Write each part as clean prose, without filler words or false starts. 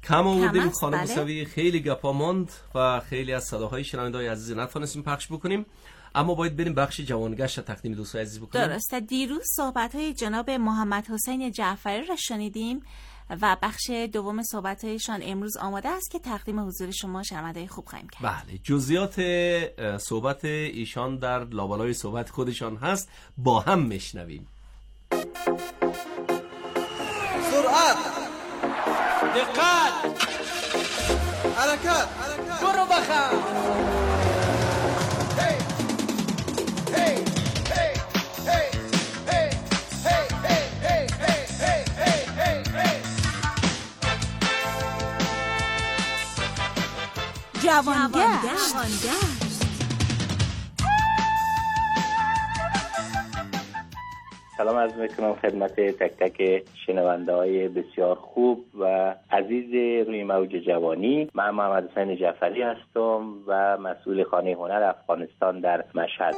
کم آوردیم خانم بله. موسوی، خیلی گپا ماند و خیلی از صداهای شنونده‌های عزیز نتونستیم پخش بکنیم، اما باید بریم بخش جوانگشت تقدیم دوستای عزیز بکنیم. درسته. دیروز صحبت‌های جناب محمد حسین جعفری را شنیدیم و بخش دوم صحبت‌هایشان امروز آماده است که تقدیم حضور شما شنونده‌های خوب خواهیم کرد. بله، جزئیات صحبت ایشان در لابلای صحبت خودشان هست، با هم میشنویم. سرعت، دقت، حرکت، برو بخم. جوانگشت. سلام عرض میکنم خدمت تک تک شنونده های بسیار خوب و عزیز روی موج جوانی. من محمد حسین جعفری هستم و مسئول خانه هنر افغانستان در مشهد.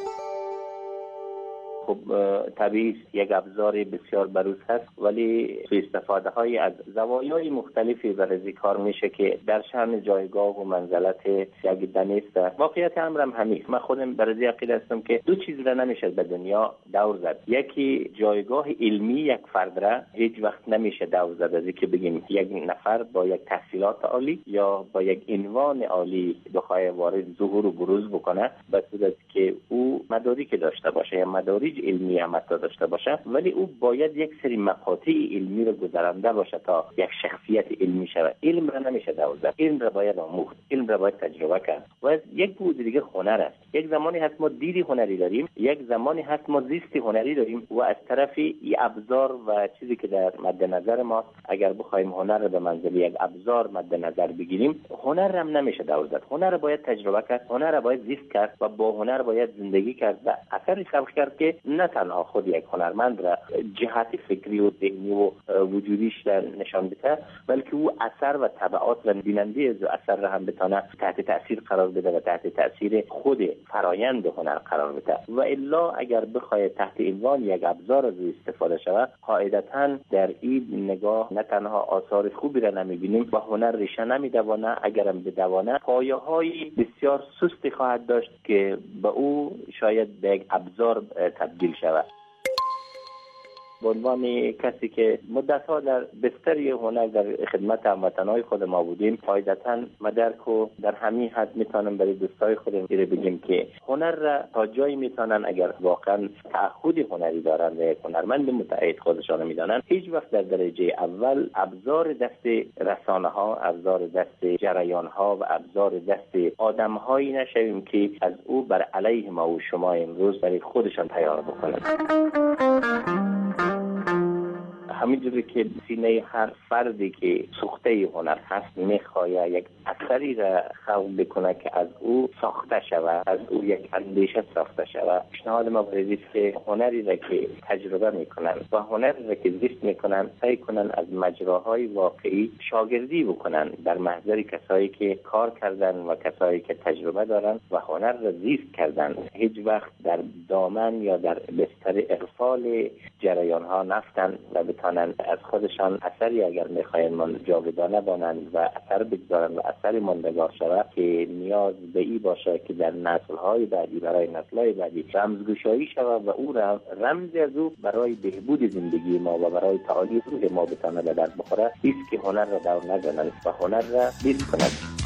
خب طبیعی یک ابزار بسیار بروز هست، ولی استفاده های از زوایای مختلفی برای کار میشه که در شأن جایگاه و منزلت یک دانست. واقعیت امرم همین. من خودم برای عقیده هستم که دو چیز را نمیشه به دنیا دور زد. یکی جایگاه علمی یک فرد را هیچ وقت نمیشه دور زد، از اینکه بگیم یک نفر با یک تحصیلات عالی یا با یک عنوان عالی بخواد وارد ظهور و بروز بکنه، به صورتی که او مدارک داشته باشه یا مدارج علمی هم داشته باشه، ولی او باید یک سری مقاطع علمی رو گذرانده باشه تا یک شخصیت علمی شود. علم را نمیشه دور زد، علم را باید آموخت، علم را باید تجربه کرد. و یک بود دیگه هنر است. یک زمانی هست ما دیدی هنری داریم، یک زمانی هست ما زیست هنری داریم و از طرفی این ابزار و چیزی که در مد نظر ما اگر بخوایم هنر رو به منزله یک ابزار مد نظر بگیریم، هنر هم نمیشه دور زد. هنر را باید تجربه کرد، هنر را باید زیست کرد و با هنر باید زندگی کرد و اثری خلق کرد که نه تنها خود یک هنرمند را جهت فکری و ذهنی و وجودیش را نشان بده، بلکه او اثر و تبعات و بیننده از اثر را هم بتونه تحت تاثیر قرار بده و تحت تاثیر خود فرایند هنر قرار بده. و الا اگر بخواد تحت عنوان یک ابزار از استفاده شود، قاعدتاً در این نگاه نه تنها آثار خوبی را نمیبینیم و هنر ریشه نمیدوانه، اگرم بدوانه پایه‌های بسیار سستی خواهد داشت که به او شاید به یک ابزار تبدیل شود. به عنوان کسی که مدت‌ها در بستر هنر در خدمت هموطنان خود ما بودیم، قاعدتاً مدرک و در همین حد میتونم برای دوستای خودم بگیم که هنر را تا جایی میتونن اگر واقعا تعهد هنری دارن و هنرمند متعهد خودشان میدانن، هیچ وقت در درجه اول ابزار دست رسانه ها، ابزار دست جریان ها و ابزار دست آدم هایی نشویم که از او بر علیه ما و شما امروز برای خودشان تیار بکنن. همینجوری که سینه هر فردی که سوخته هنر هست میخواد یک اثری را خلق بکنه که از او ساخته شود، از او یک اندیشه ساخته شود. پیشنهاد ما برای که هنری را که تجربه میکنن و هنری را که زیست میکنن سعی کنن از مجراهای واقعی شاگردی بکنن در محضر کسایی که کار کردن و کسایی که تجربه دارن و هنر را زیست کردن. هیچ وقت در دامن یا در بستر اغفال جریان ها نفتن و بتانن از خودشان اثری اگر میخواین من جاودانه بانند و اثر بگذارن و اثری ماندگار شود که نیاز به ای باشه که در نسل‌های بعدی برای نسل‌های بعدی رمزگشایی شود و او رمزی از او برای بهبود زندگی ما و برای تعالی روح ما بتانه به درد بخوره، است که هنر را دور نزنند و هنر را زیست کنند.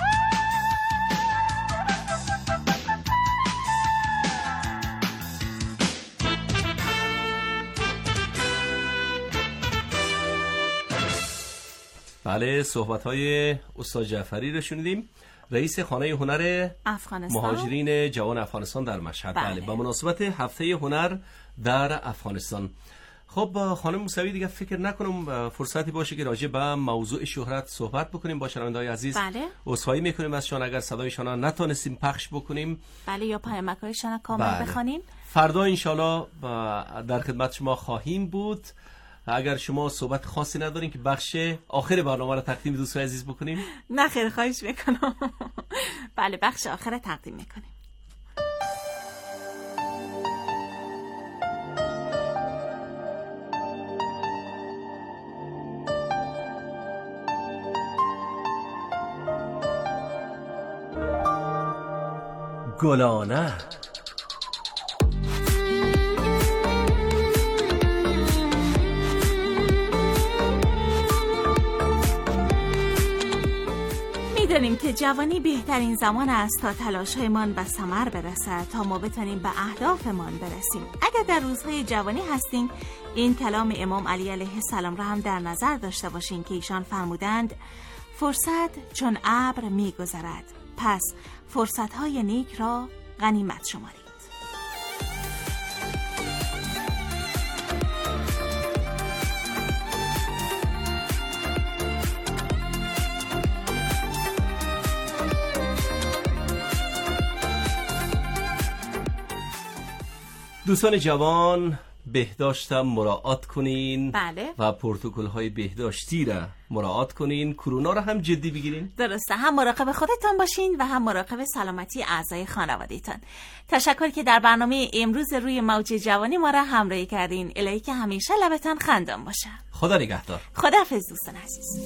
بله، صحبت‌های استاد جعفری رو شنیدیم، رئیس خانه هنر افغانستان، مهاجرین جوان افغانستان در مشهد. بله، با مناسبت هفته هنر در افغانستان. خب خانم موسوی، دیگه فکر نکنم فرصتی باشه که راجع به موضوع شهرت صحبت بکنیم با شنونده‌های عزیز. بله. عذرخواهی میکنیم ازشان اگر صدایشان نتونستیم پخش بکنیم. بله، یا پیامک‌هایشان کامل بخوانیم. فردا انشالله در خدمت شما خواهیم بود. اگر شما صحبت خاصی ندارین که بخش آخر برنامه رو تقدیم دوستان عزیز بکنیم. نه خیر، خواهش میکنم. بله، بخش آخر تقدیم میکنیم. گلانه. می‌دانیم که جوانی بهترین زمان است تا تلاش‌هایمان به ثمر برسد، تا ما بتونیم به اهدافمان برسیم. اگر در روزهای جوانی هستیم، این کلام امام علی علیه السلام را هم در نظر داشته باشین که ایشان فرمودند فرصت چون ابر می‌گذرد، پس فرصت‌های نیک را غنیمت شمارید. دوستان جوان، بهداشت مراعات کنین. بله. و پروتکل های بهداشتی را مراعات کنین. کرونا را هم جدی بگیرین. درسته، هم مراقب خودتان باشین و هم مراقب سلامتی اعضای خانواده‌تان. تشکر که در برنامه امروز روی موج جوانی ما را همراهی کردین. الهی که همیشه لبتان خندان باشه. خدا نگهدار. خداحافظ دوستان عزیز.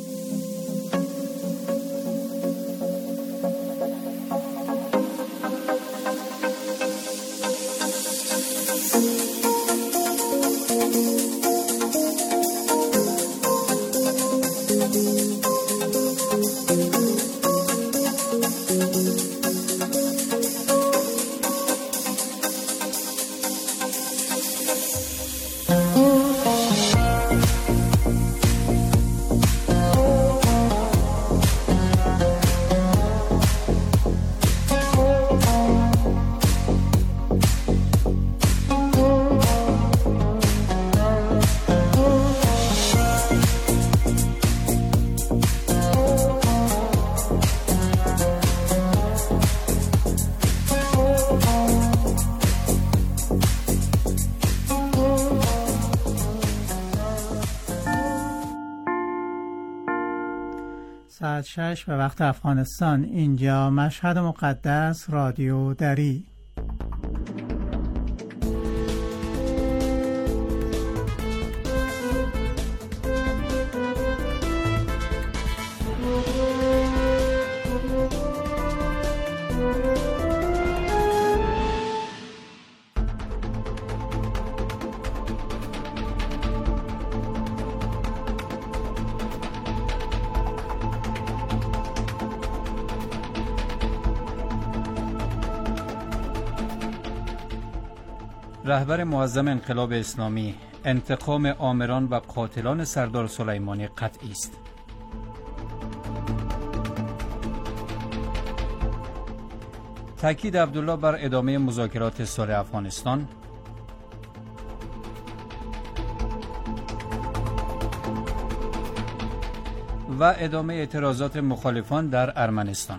ساعت 6 به وقت افغانستان. اینجا مشهد مقدس، رادیو دری. رهبر معظم انقلاب اسلامی: انتقام آمران و قاتلان سردار سلیمانی قطعی است. تاکید عبدالله بر ادامه مذاکرات صلح افغانستان. و ادامه اعتراضات مخالفان در ارمنستان.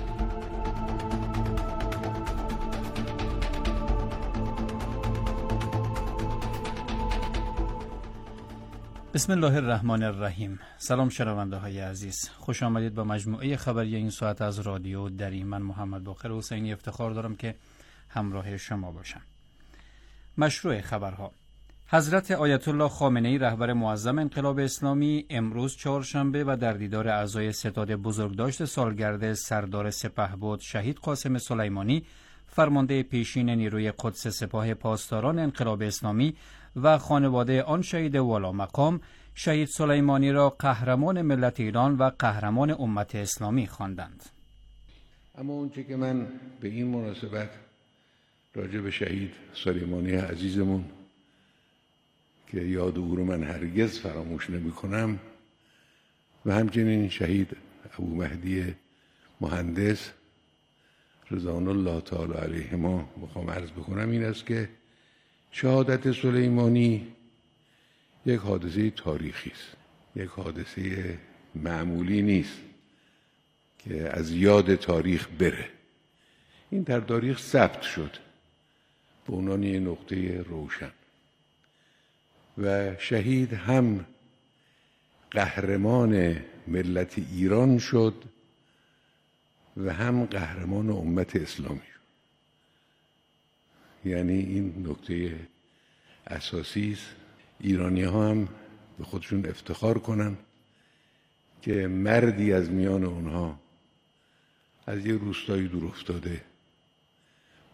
بسم الله الرحمن الرحیم. سلام شنونده های عزیز، خوش آمدید به مجموعه خبری این ساعت از رادیو دری. من محمد باقر حسینی افتخار دارم که همراه شما باشم. مشروع خبرها: حضرت آیت الله خامنه‌ای رهبر معظم انقلاب اسلامی امروز چهارشنبه و در دیدار اعضای ستاد بزرگداشت سالگرد سردار سپهبد شهید قاسم سلیمانی فرمانده پیشین نیروی قدس سپاه پاسداران انقلاب اسلامی و خانواده آن شهید والا مقام شهید سلیمانی را قهرمان ملت ایران و قهرمان امت اسلامی خواندند. اما اونچه که من به این مناسبت راجع به شهید سلیمانی عزیزمون که یاد او رو من هرگز فراموش نمی کنم و همچنین شهید ابو مهدی مهندس رضوان الله تعالی علیهما میخوام عرض بکنم این است که شهادت سلیمانی یک حادثه تاریخی است، یک حادثه معمولی نیست که از یاد تاریخ بره. این در تاریخ ثبت شد به عنوان یک نقطه روشن و شهید هم قهرمان ملت ایران شد و هم قهرمان امت اسلامی شد. یعنی این نکته اساسی است. ایرانی ها هم به خودشون افتخار کنن که مردی از میان اونها از یه روستایی دور افتاده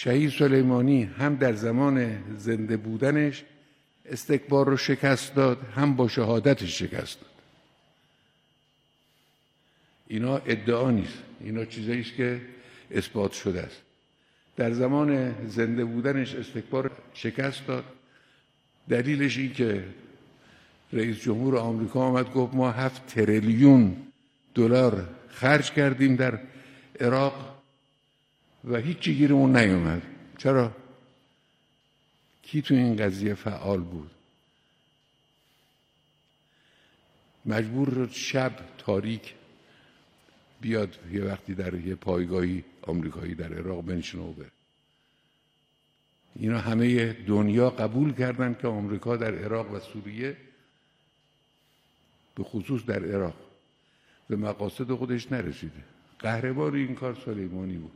شهید سلیمانی هم در زمان زنده بودنش استکبار رو شکست داد، هم با شهادتش شکست داد. اینا ادعا نیست، اینا چیزایی است که اثبات شده است. در زمان زنده بودنش استکبار شکست داد. دلیلش این که رئیس جمهور آمریکا آمد گفت ما 7 تریلیون دلار خرج کردیم در عراق و هیچی گیرمون نیومد. چرا؟ کی تو این قضیه فعال بود؟ مجبور شب تاریک بیاد یه وقتی در یه پایگاهی آمریکایی در عراق بنشینه و بره. اینا همه دنیا قبول کردن که آمریکا در عراق و سوریه، به خصوص در عراق، به مقاصد خودش نرسیده. قهرمان این کار سلیمانی بود.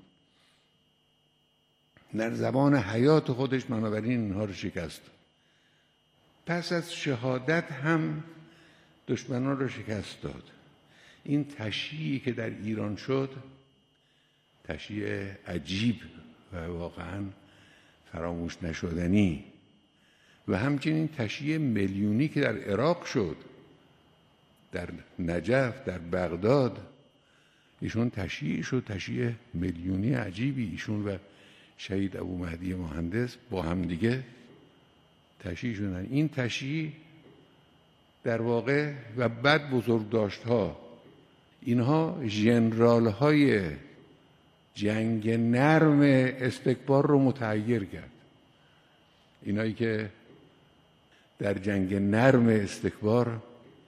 در زمان حیات خودش بنابراین اینها رو شکست. پس از شهادت هم دشمنان رو شکست داد. این تشییعی که در ایران شد تشییع عجیب و واقعا فراموش نشدنی، و همچنین تشییع میلیونی که در عراق شد، در نجف، در بغداد، ایشون تشییع شد، تشییع میلیونی عجیبی. ایشون و شهید ابو مهدی مهندس با هم دیگه تشییع شدن. این تشییع در واقع و بعد بزرگداشت‌ها، اینها ژنرال‌های جنگ نرم استکبار رو متحیر کرد. اینایی که در جنگ نرم استکبار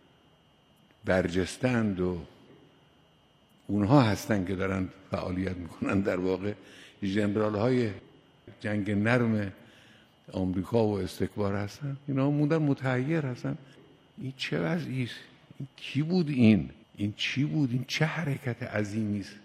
برجستند و اونها هستن که دارن فعالیت میکنن، در واقع ژنرال‌های جنگ نرم آمریکا و استکبار هستن. اینا موندن متحیر هستن. این چه وضعی است؟ این کی بود؟ این چی بود؟ این چه حرکت عظیمی است؟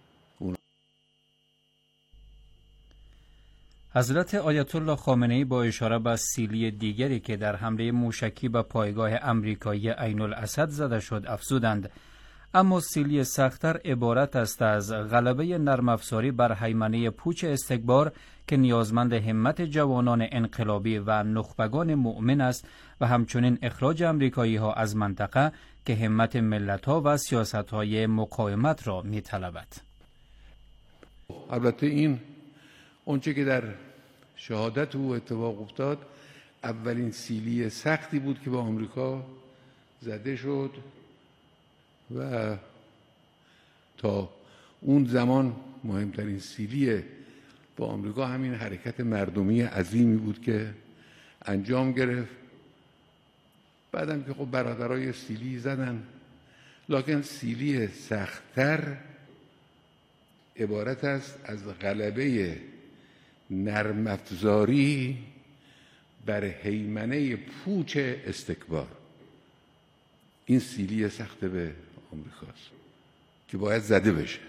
حضرت آیت الله خامنه‌ای با اشاره به سیلی دیگری که در حمله موشکی به پایگاه امریکایی عین الاسد زده شد افزودند: اما سیلی سخت‌تر عبارت است از غلبه نرم افزاری بر هیمنه پوچ استکبار که نیازمند همت جوانان انقلابی و نخبگان مؤمن است و همچنین اخراج امریکایی‌ها از منطقه که همت ملت‌ها و سیاست‌های مقاومت را می‌طلبد. البته این اونچه که در شهادت او اتفاق افتاد اولین سیلی سختی بود که به آمریکا زده شد و تا اون زمان مهمترین سیلی با آمریکا همین حرکت مردمی عظیمی بود که انجام گرفت. بعدم که خب برادرای سیلی زدن، لکن سیلی سخت‌تر عبارت است از غلبه نرم افزاری بر هیمنه پوچ استکبار. این سیلی سخت به آمریکاست که باید زده بشه.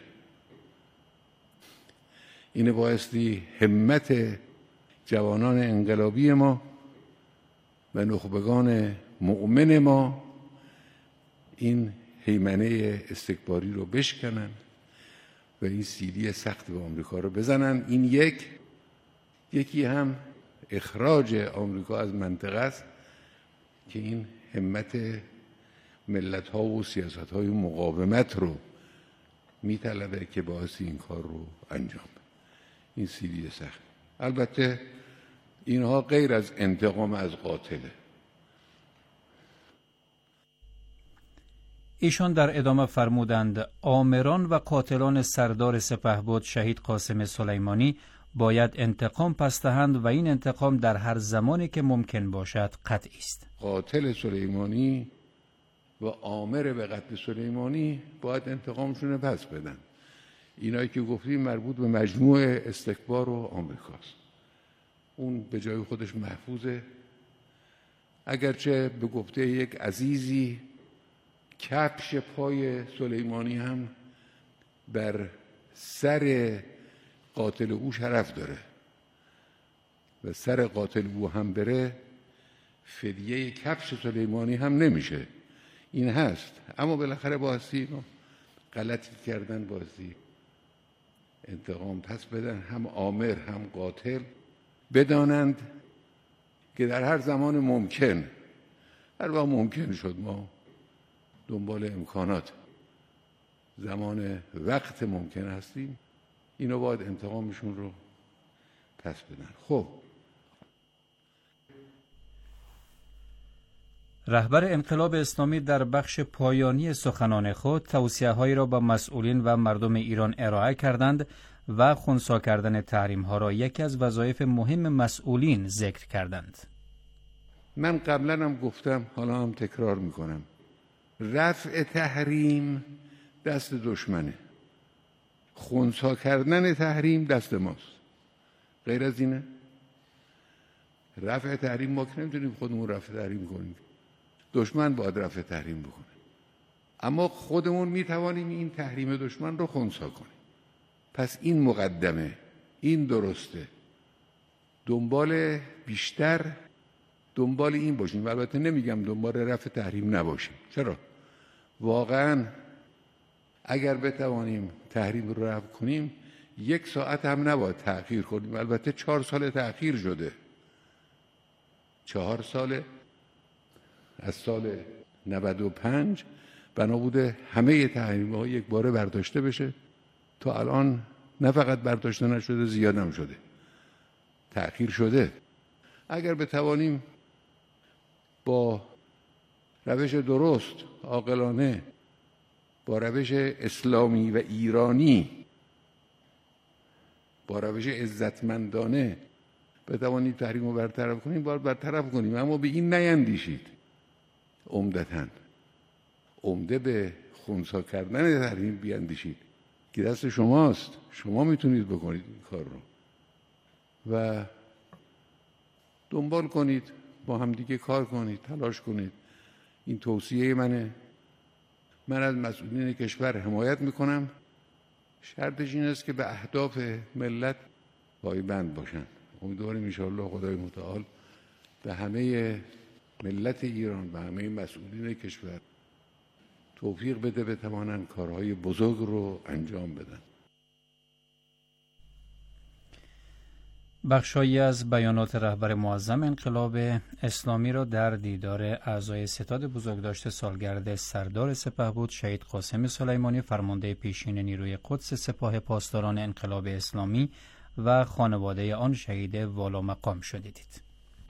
اینه بایستی همت جوانان انقلابی ما و نخبگان مؤمن ما این هیمنه استکباری رو بشکنن و این سیلی سخت به آمریکا رو بزنن. این یکی هم اخراج آمریکا از منطقه است که این همت ملت‌ها و سیاست‌های مقاومت رو میطلبه که باعث این کار رو انجام بده. این سیلی سخت. البته اینها غیر از انتقام از قاتله. ایشان در ادامه فرمودند آمران و قاتلان سردار سپهبد شهید قاسم سلیمانی باید انتقام پس دهند و این انتقام در هر زمانی که ممکن باشد قطعی است. قاتل سلیمانی و آمر به قتل سلیمانی باید انتقامشون پس بدن. اینایی که گفتیم مربوط به مجموع استکبار و آمریکاست. اون به جای خودش محفوظه، اگرچه به گفته یک عزیزی کفش پای سلیمانی هم بر سر قاتل او شرف داره و سر قاتل او هم بره فدیه کفش سلیمانی هم نمیشه. این هست، اما بالاخره بایستی غلطی کردن، بایستی انتقام پس بدن، هم آمر هم قاتل، بدانند که در هر زمان ممکن، هر وقت ممکن شد، ما دنبال امکانات زمان وقت ممکن هستیم، اینو باید انتقامشون رو پس بدن. خب رهبر انقلاب اسلامی در بخش پایانی سخنان خود توصیه‌هایی را به مسئولین و مردم ایران ارائه کردند و خنثی کردن تحریم‌ها را یکی از وظایف مهم مسئولین ذکر کردند. من قبلا هم گفتم، حالا هم تکرار میکنم، رفع تحریم دست دشمنه، خنثی کردن تحریم دست ماست. غیر از اینه؟ رفع تحریم ما که نمیتونیم خودمون رفع تحریم کنیم، دشمن باید رفع تحریم بکنه، اما خودمون میتوانیم این تحریم دشمن رو خنثی کنیم. پس این مقدمه، این درسته. بیشتر دنبال این باشیم. البته نمیگم دنبال رفع تحریم نباشیم. چرا؟ واقعا اگر بتوانیم تحریم رو رفع کنیم 1 ساعت هم نباید تأخیر کنیم. البته 4 سال تأخیر شده، 4 سال از سال 95 بنا بوده همه تحریم‌ها یک باره برداشته بشه. تا الان نه فقط برداشته نشده، زیادم شده، تأخیر شده. اگر بتوانیم با روش درست، عاقلانه، با روش اسلامی و ایرانی، با روش عزتمندانه بتوانیم تحریم رو برطرف کنیم، باید برطرف کنیم. اما به این نیندیشید عمدتاً، عمده به خنثی کردن تحریم بیندیشید که دست شماست، شما میتونید بکنید این کار رو و دنبال کنید، با هم دیگه کار کنید، تلاش کنید. این توصیه منه. من از مسئولین کشور حمایت میکنم. شرطش این است که به اهداف ملت پایبند باشن. امیدواریم انشاءالله خدای متعال به همه ملت ایران، به همه مسئولین کشور توفیق بده بتوانن کارهای بزرگ رو انجام بدن. بخشایی از بیانات رهبر معظم انقلاب اسلامی را در دیدار اعضای ستاد بزرگداشت سالگرد سردار سپهبد شهید قاسم سلیمانی فرمانده پیشین نیروی قدس سپاه پاسداران انقلاب اسلامی و خانواده آن شهید والا مقام شنیدید.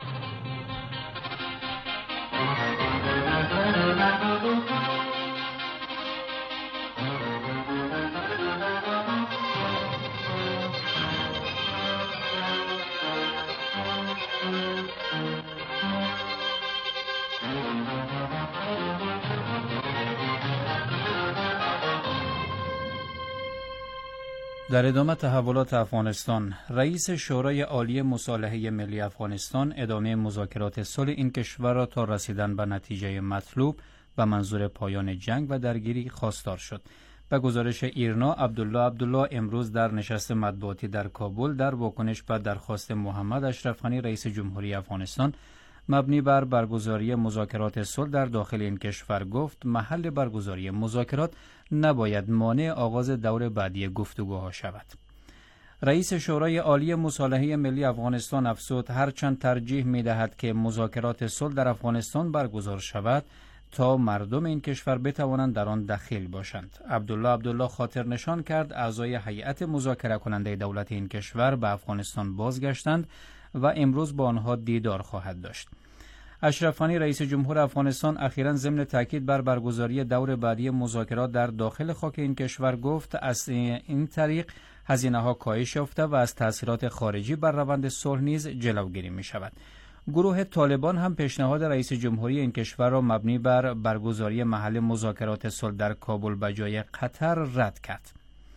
در ادامه تحولات افغانستان، رئیس شورای عالی مصالحه ملی افغانستان ادامه مذاکرات صلح این کشور را تا رسیدن به نتیجه مطلوب به منظور پایان جنگ و درگیری خواستار شد. به گزارش ایرنا، عبدالله امروز در نشست مطبوعاتی در کابل در واکنش به درخواست محمد اشرف غنی رئیس جمهوری افغانستان مبنی بر برگزاری مذاکرات صلح در داخل این کشور گفت محل برگزاری مذاکرات نباید مانع آغاز دور بعدی گفتگوها شود. رئیس شورای عالی مصالحه ملی افغانستان افزود هرچند ترجیح می‌دهد که مذاکرات صلح در افغانستان برگزار شود تا مردم این کشور بتوانند در آن دخیل باشند. عبدالله خاطر نشان کرد اعضای هیئت مذاکره کننده دولت این کشور به افغانستان بازگشتند و امروز با آنها دیدار خواهد داشت. اشرف غنی رئیس جمهور افغانستان اخیراً ضمن تاکید بر برگزاری دور بعدی مذاکرات در داخل خاک این کشور گفت از این طریق هزینه‌ها کاهش یافته و از تأثیرات خارجی بر روند صلح نیز جلوگیری می‌شود. گروه طالبان هم پیشنهاد رئیس جمهوری این کشور را مبنی بر برگزاری محل مذاکرات صلح در کابل به جای قطر رد کرد.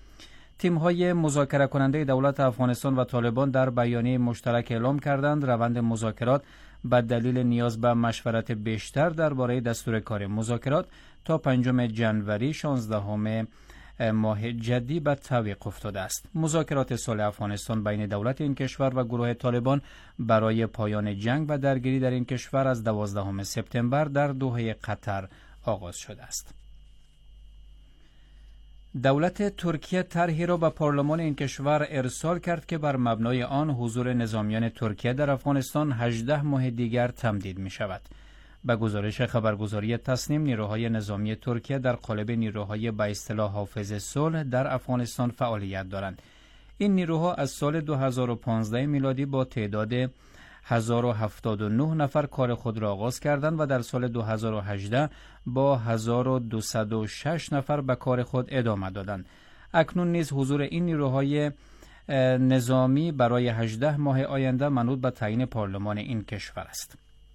تیم‌های مذاکره کننده دولت افغانستان و طالبان در بیانیه مشترک اعلام کردند روند مذاکرات به دلیل نیاز به مشورت بیشتر درباره دستور کار مذاکرات تا 5 ژانویه 16 ماه جدی به تعویق افتاده است. مذاکرات صلح افغانستان بین دولت این کشور و گروه طالبان برای پایان جنگ و درگیری در این کشور از 12 سپتامبر در دوحه قطر آغاز شده است. دولت ترکیه طرحی را به پارلمان این کشور ارسال کرد که بر مبنای آن حضور نظامیان ترکیه در افغانستان 18 ماه دیگر تمدید می شود. به گزارش خبرگزاری تسنیم، نیروهای نظامی ترکیه در قالب نیروهای به اصطلاح حافظ صلح در افغانستان فعالیت دارند. این نیروها از سال 2015 میلادی با تعداد 1079 نفر کار خود را آغاز کردند و در سال 2018 با 1206 نفر به کار خود ادامه دادند. اکنون نیز حضور این نیروهای نظامی برای 18 ماه آینده منوط به تعیین پارلمان این کشور است.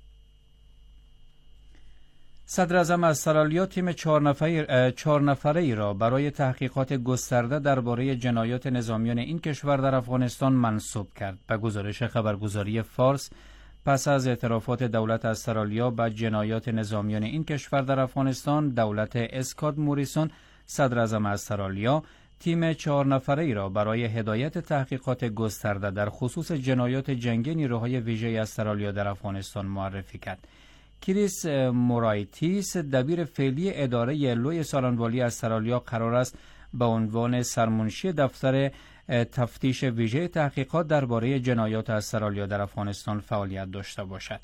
صدر اعظم از سرالیا تیم 4 نفره ای را برای تحقیقات گسترده درباره جنایات نظامیان این کشور در افغانستان منصوب کرد. به گزارش خبرگزاری فارس، پس از اعترافات دولت از سرالیا به جنایات نظامیان این کشور در افغانستان، دولت اسکات موریسون، صدر اعظم از سرالیا، تیم 4 نفره ای را برای هدایت تحقیقات گسترده در خصوص جنایات جنگی نیروهای ویژه از سرالیا در افغانستان معرفی کرد. کریس مورایتیس، دبیر فعلی اداره لوی سالنوالی از سرالیا، قرار است به عنوان سرمنشی دفتر تفتیش ویژه تحقیقات درباره جنایات از سرالیا در افغانستان فعالیت داشته باشد.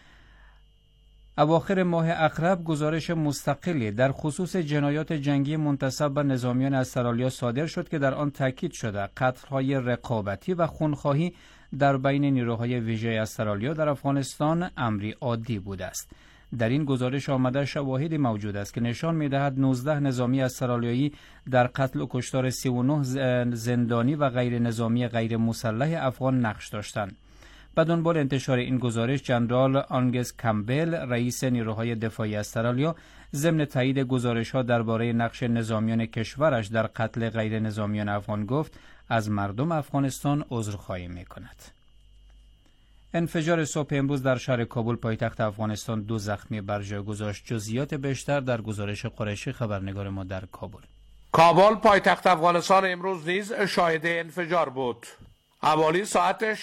اواخر ماه اقرب گزارش مستقلی در خصوص جنایات جنگی منتسب به نظامیان از سرالیا صادر شد که در آن تاکید شده قتل‌های رقابتی و خونخواهی در بین نیروهای ویژه از سرالیا در افغانستان امری عادی بوده است. در این گزارش آمده شواهدی موجود است که نشان می‌دهد 19 نظامی از سرالیایی در قتل و کشتار 39 زندانی و غیر نظامی غیر مسلح افغان نقش داشتند. به دنبال انتشار این گزارش، جنرال آنگس کمبل، رئیس نیروهای دفاعی از سرالیا، ضمن تایید گزارش‌ها درباره نقش نظامیان کشورش در قتل غیر نظامیان افغان گفت از مردم افغانستان عذرخواهی می‌کند. انفجار صبح امروز در شهر کابل پایتخت افغانستان 2 زخمی بر جای گذاشت. جزئیات بیشتر در گزارش قریشی، خبرنگار ما در کابل. کابل پایتخت افغانستان امروز نیز شاهد انفجار بود. حوالی ساعت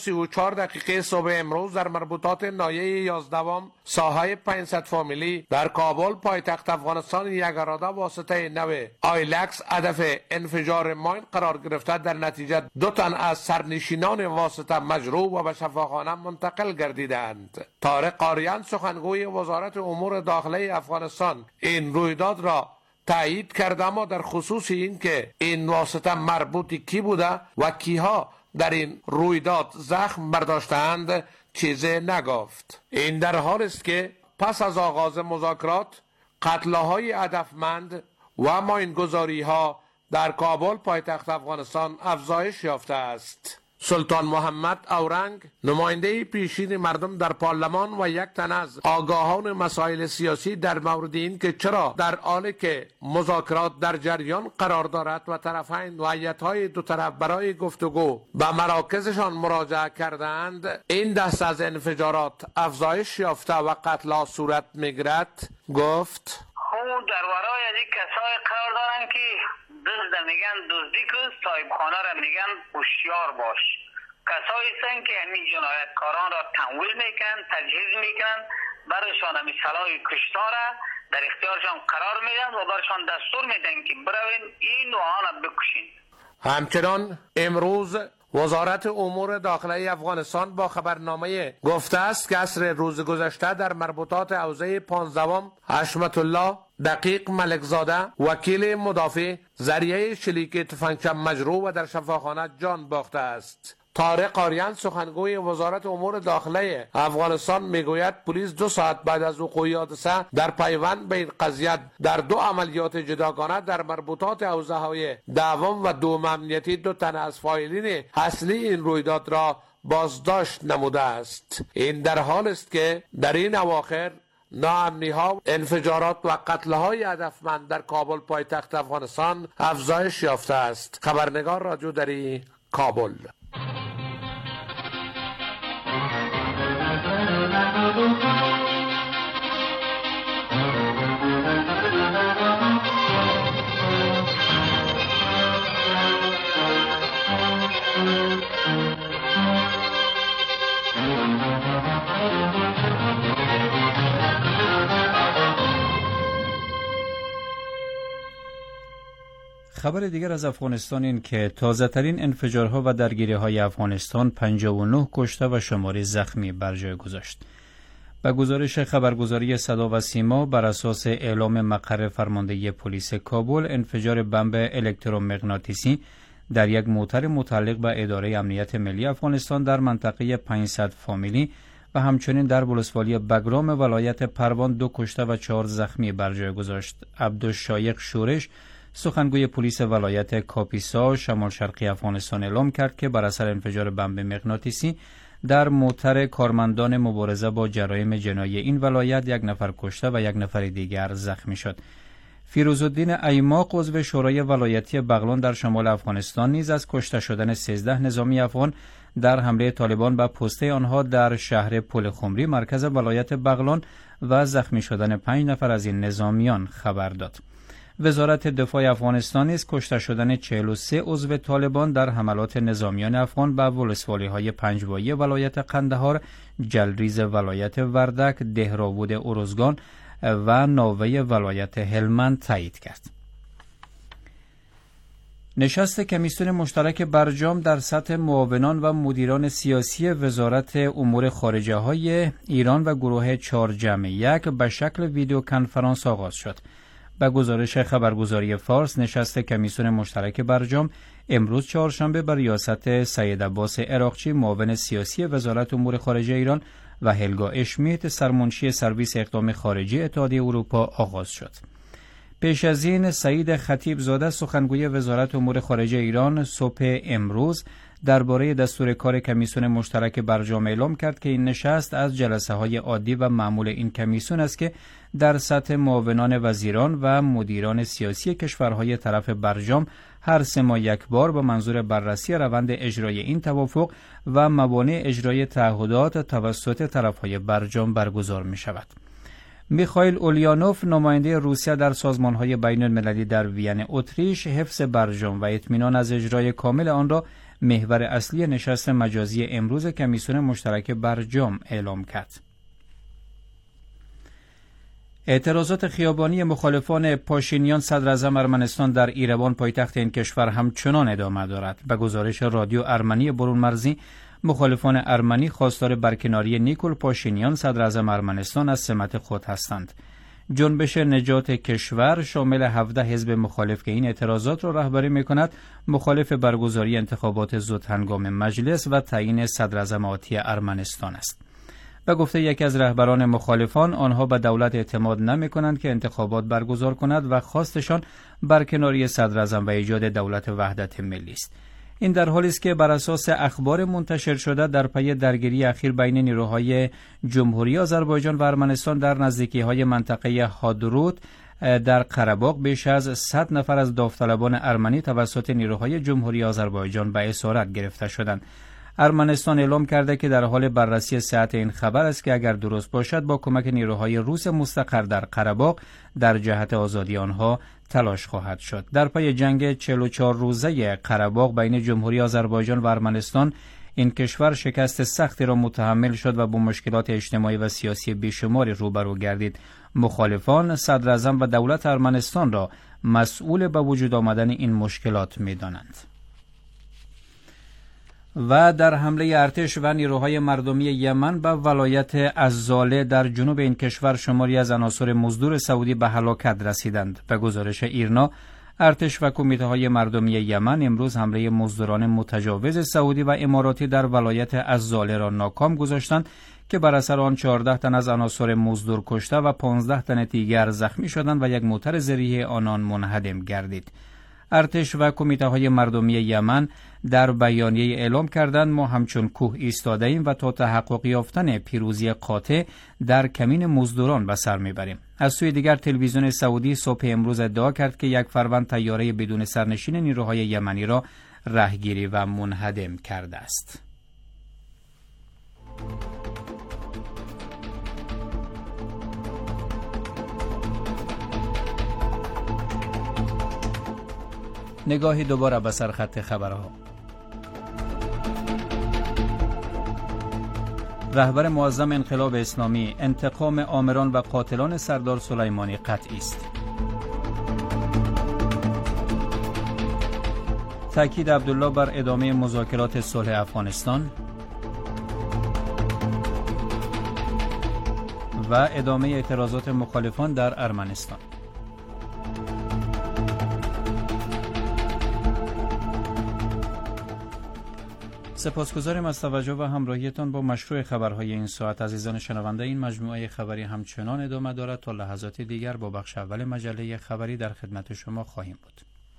6:34 صبح امروز در مربوطات نایه 11 ساحه 500 فامیلی در کابل پایتخت افغانستان یک اراده واسطه نو آیلکس هدف انفجار ماین قرار گرفته. در نتیجه 2 تن از سرنشینان واسطه مجروح و به شفاخانه منتقل گردیدند. طارق قاریان، سخنگوی وزارت امور داخلی افغانستان، این رویداد را تایید کرده، اما در خصوص این که این واسطه مربوطی کی بوده و کیها در این رویداد زخم برداشتند چیزی نگفت. این در حال است که پس از آغاز مذاکرات، قتل‌های هدفمند و ماینگذاری‌ها در کابل پایتخت افغانستان افزایش یافته است. سلطان محمد اورنگ، نماینده پیشین مردم در پارلمان و یک تن از آگاهان مسائل سیاسی، در مورد این که چرا در حالی که مذاکرات در جریان قرار دارد و طرفین و هیئت‌های دو طرف برای گفتگو به مراکزشان مراجعه کردند، این دست از انفجارات افزایش یافته و قتل‌ها صورت می‌گیرد، گفت در ورای از این کسای قرار دارن که دزد میگن دزدی کن، صاحب خانه را میگن هوشیار باش. کسایی هستن که همین جنایتکاران را تمویل میکنن، تجهیز میکنن، برایشان همین سلاح کشتار در اختیارشان قرار میدن و برایشان دستور میدن که بروین این و آن بکشین. همچنان امروز وزارت امور داخلی افغانستان با خبرنامه گفته است که عصر روز گذشته در مربوطات حوزه 15 حشمت الله دقیق ملکزاده، وکیل مدافع، ذریعه شلیک تفنگچه مجروح و در شفاخانه جان باخته است. طارق قاریان، سخنگوی وزارت امور داخلی افغانستان، میگوید پلیس 2 ساعت بعد از وقوع حادثه در پیوند به این قضیه در 2 عملیات جداگانه در مربوطات حوزه های 10 و 2 امنیتی 2 تن از فاعلین اصلی این رویداد را بازداشت نموده است. این در حال است که در این اواخر ناامنی ها، انفجارات و قتل های هدفمند در کابل پایتخت افغانستان افزایش یافته است. خبرنگار رادیو دری، کابل. خبر دیگر از افغانستان این که تازه‌ترین انفجارها و درگیری‌های افغانستان 59 کشته و شماری زخمی بر جای گذاشت. به گزارش خبرگزاری صدا و سیما بر اساس اعلام مقر فرماندهی پلیس کابل، انفجار بمب الکترومغناطیسی در یک موتر متعلق به اداره امنیت ملی افغانستان در منطقه 500 فامیلی و همچنین در ولسوالی بگرام ولایت پروان 2 کشته و 4 زخمی بر جای گذاشت. عبدالشایق شورش، سخنگوی پلیس ولایت کاپیسا شمال شرقی افغانستان، اعلام کرد که بر اثر انفجار بمب مغناطیسی در موتر کارمندان مبارزه با جرایم جنایی این ولایت 1 نفر کشته و 1 نفر دیگر زخمی شد. فیروزالدین ایماق، عضو شورای ولایتی بغلان در شمال افغانستان، نیز از کشته شدن 13 نظامی افغان در حمله طالبان به پسته آنها در شهر پل خمری مرکز ولایت بغلان و زخمی شدن 5 نفر از این نظامیان خبر داد. وزارت دفاع افغانستان نیز کشته شدن 43 عضو طالبان در حملات نظامیان افغان به ولسوالی‌های پنجوایی ولایت قندهار، جلریز ولایت وردک، دهراود ارزگان و ناوه ولایت هلمند تایید کرد. نشست کمیسیون مشترک برجام در سطح معاونان و مدیران سیاسی وزارت امور خارجه های ایران و گروه 4+1 به شکل ویدیو کنفرانس آغاز شد. به گزارش خبرگزاری فارس، نشست کمیسیون مشترک برجام امروز چهارشنبه بر ریاست سید عباس عراقچی، معاون سیاسی وزارت امور خارجه ایران، و هلگا اشمیت، سرمنشی سرویس اقدام خارجی اتحادیه اروپا آغاز شد. پیش از این سعید خطیب زاده، سخنگوی وزارت امور خارجه ایران، صبح امروز درباره دستور کار کمیسیون مشترک برجام اعلام کرد که این نشست از جلسه های عادی و معمول این کمیسیون است که در سطح معاونان وزیران و مدیران سیاسی کشورهای طرف برجام هر 3 ماه یک بار به منظور بررسی روند اجرای این توافق و موانع اجرای تعهدات توسط طرفهای برجام برگزار می شود. میخائیل اولیانوف، نماینده روسیه در سازمانهای بین المللی در وین اتریش، حفظ برجام و اطمینان از اجرای کامل آن را محور اصلی نشست مجازی امروز کمیسیون مشترک برجام اعلام کرد. اعتراضات خیابانی مخالفان پاشینیان صدراعظم ارمنستان در ایروان، پایتخت این کشور، همچنان ادامه دارد. به گزارش رادیو ارمنی برون مرزی، مخالفان ارمنی خواستار برکناری نیکول پاشینیان صدراعظم ارمنستان از سمت خود هستند. جنبش نجات کشور شامل 17 حزب مخالف که این اعتراضات را رهبری می‌کند، مخالف برگزاری انتخابات زودهنگام مجلس و تعیین صدراعظم آتی ارمنستان است. به گفته یکی از رهبران مخالفان، آنها به دولت اعتماد نمی‌کنند که انتخابات برگزار کند و خواستشان برکناری صدراعظم و ایجاد دولت وحدت ملی است. این در حالی است که بر اساس اخبار منتشر شده در پی درگیری اخیر بین نیروهای جمهوری آذربایجان و ارمنستان در نزدیکی‌های منطقه هادروت در قره‌باغ، بیش از 100 نفر از داوطلبان ارمنی توسط نیروهای جمهوری آذربایجان به اسارت گرفته شدند. ارمنستان اعلام کرده که در حال بررسی صحت این خبر است که اگر درست باشد با کمک نیروهای روس مستقر در قره‌باغ در جهت آزادی آنها تلاش خواهد شد. در پی جنگ 44 روزه قره‌باغ بین جمهوری آذربایجان و ارمنستان، این کشور شکست سختی را متحمل شد و با مشکلات اجتماعی و سیاسی بیشماری روبرو گردید. مخالفان صدراعظم و دولت ارمنستان را مسئول به وجود آمدن این مشکلات می‌دانند. و در حمله ارتش و نیروهای مردمی یمن به ولایت الزاله در جنوب این کشور، شماری از عناصر مزدور سعودی به هلاکت رسیدند. به گزارش ایرنا، ارتش و کمیته‌های مردمی یمن امروز حمله مزدوران متجاوز سعودی و اماراتی در ولایت الزاله را ناکام گذاشتند که بر اثر آن 14 تن از عناصر مزدور کشته و 15 تن دیگر زخمی شدند و یک موتر زرهی آنان منهدم گردید. ارتش و کمیته‌های مردمی یمن در بیانیه اعلام کردند ما همچون کوه ایستاده ایم و تا تحقق یافتن پیروزی قاطع در کمین مزدوران به سر میبریم. از سوی دیگر تلویزیون سعودی صبح امروز ادعا کرد که یک فروند طیاره بدون سرنشین نیروهای یمنی را رهگیری و منهدم کرده است. نگاهی دوباره به سرخط خبرها. رهبر معظم انقلاب اسلامی: انتقام آمران و قاتلان سردار سلیمانی قطعی است. تاکید عبدالله بر ادامه مذاکرات صلح افغانستان و ادامه اعتراضات مخالفان در ارمنستان. سپاسگزاریم از توجه و همراهیتان با مشروع خبرهای این ساعت. عزیزان شنونده، این مجموعه خبری همچنان ادامه دارد. تا لحظات دیگر با بخش اول مجله خبری در خدمت شما خواهیم بود.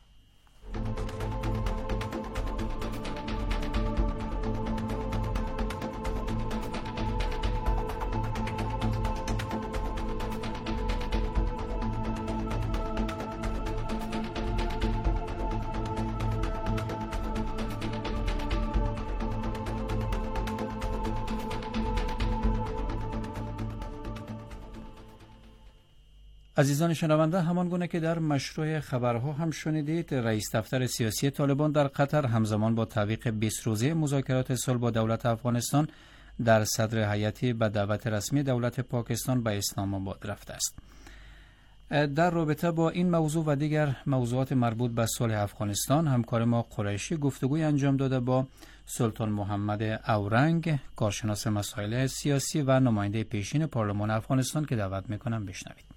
عزیزان شنونده، همان گونه که در مشروع خبرها هم شنیدید، رئیس دفتر سیاسی طالبان در قطر همزمان با تعویق 20 روزه مذاکرات صلح با دولت افغانستان در صدر هیئتی به دعوت رسمی دولت پاکستان به اسلام آباد رفته است. در رابطه با این موضوع و دیگر موضوعات مربوط به صلح افغانستان، همکار ما قریشی گفتگوی انجام داده با سلطان محمد اورنگ، کارشناس مسائل سیاسی و نماینده پیشین پارلمان افغانستان که دعوت میکنم بشنوید.